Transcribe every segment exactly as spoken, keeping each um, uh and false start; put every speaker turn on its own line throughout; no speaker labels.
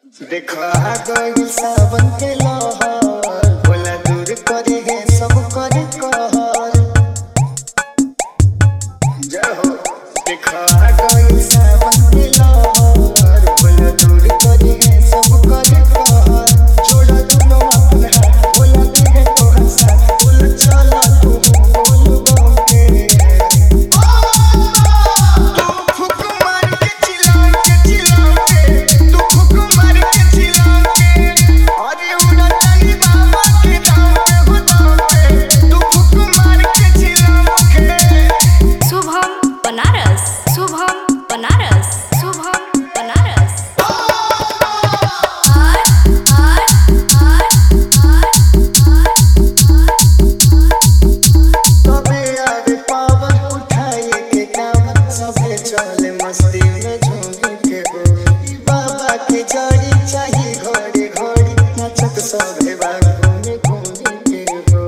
देखो आ गइल सावन के लहर, भोला दूर करे है सब करे कहर। जय हो। देखो आ गइल सावन के लहर, भोला दूर करे है सब करे कहर। जोड़ा दुनो अपने हाथ, भोला दे है तोहर साथ। बोल चला तू बोल बम के। तू फुक मार के चिल्ला के चिल्ला के, तू फुक मार के चिल्ला के। अरे उड़ा ताली बाबा के दाम पे हो दाम पे, तू फुक मार के चिल्ला के।
शुभम बनारस, शुभम बनारस, शुभम बनारस।
तबे आवे पावन उठाए के काम, सबे चले मस्ती में झूम के हो। ई बाबा के जड़ी चाहिए घड़ी घड़ी, नाचत सभे बा घूमे घूमे के हो।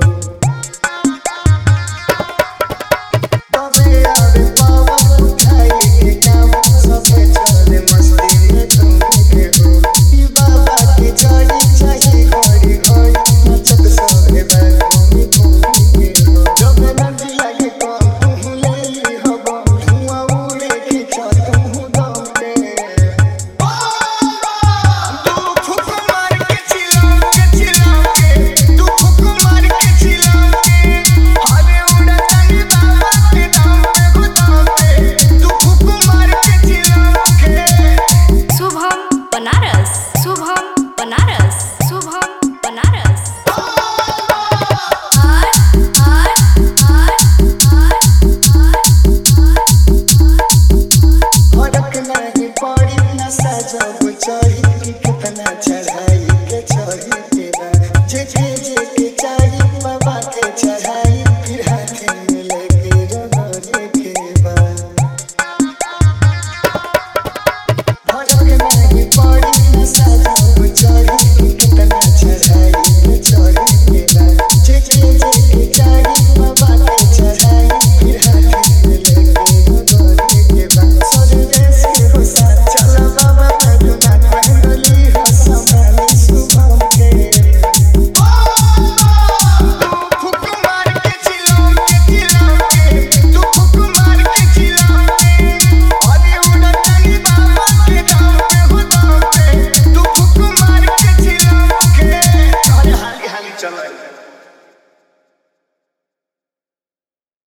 तबे आवे पावन उठाए के काम, सबे चले मस्ती में झूम के हो। ई बाबा के जड़ी चाहिए घड़ी घड़ी, नाचत सभे बा घूमे घूमे के हो। जब नदी लगे कम तू ले ली हो बम, धुआं उड़े खींचा तू दम पे। तू फुक मार के चिल्ला के चिल्ला के, तू फुक मार के चिल्ला के। अरे उड़ा ताली बाबा के दाम पे हो दाम पे, तू फुक मार के चिल्ला के।
शुभम बनारस, शुभम बनारस, शुभम बनारस।
फर्क नहीं पड़ी नशा जब चढ़ी कि कितना चढ़ा